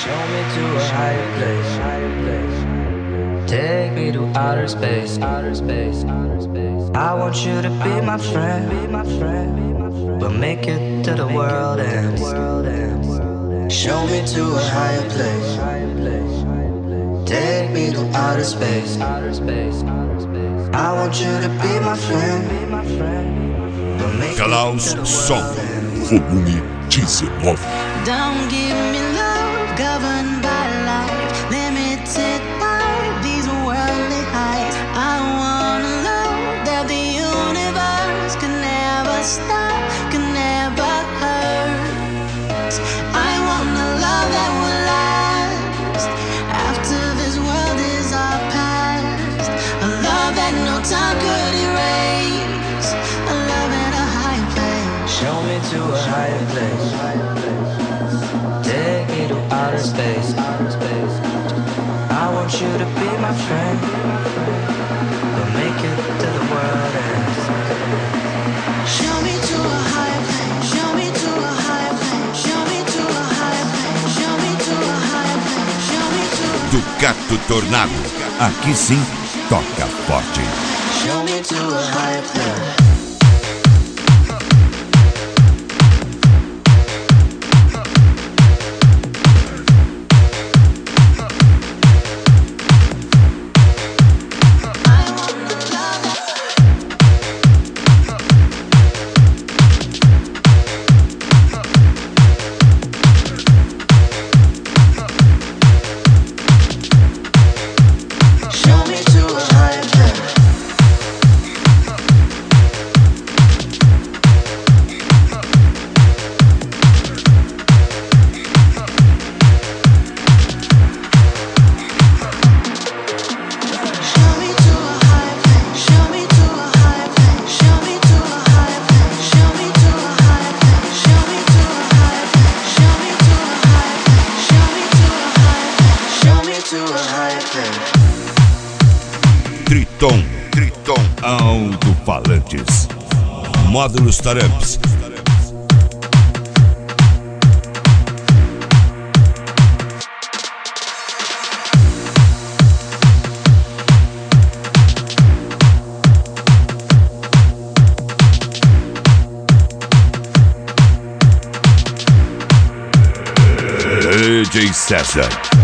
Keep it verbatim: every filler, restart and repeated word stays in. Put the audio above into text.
Show me to a higher place. Take me to outer space. Outer space. I want you to be my friend. Be my friend. We'll make it to the world ends. Show me to a higher place. Take me to outer space. Outer space. I want you to be my friend. Be my friend. We'll make Klaus Som, volume dezenove. Don't give me love governed by life, limited by these worldly heights. I want a love that the universe can never stop, can never hurt. I want a love that will last after this world is our past. A love that no time could erase. A love at a higher place. Show me to a higher place. Take me to outer space. I want you to be my friend. We'll make it to the world ends. Show me to a higher place. Show me to a higher place. Show me to a higher place. Show me to a higher place. Show me to a Ducato Tornado, aqui sim toca forte. Show me to a higher place. Triton, Triton, alto-falantes, módulos Taramps. D J César.